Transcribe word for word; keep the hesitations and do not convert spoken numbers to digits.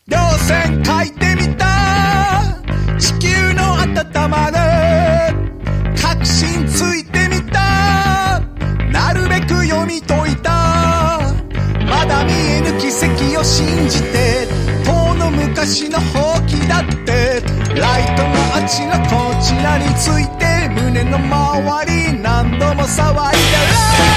稜線書いてみた。地球の温まる確信ついてみた。なるべく読み解いた。まだ見えぬ奇跡を信じて。遠の昔のほうきだってライトがあちらこちらについて胸の周り何度も騒いだら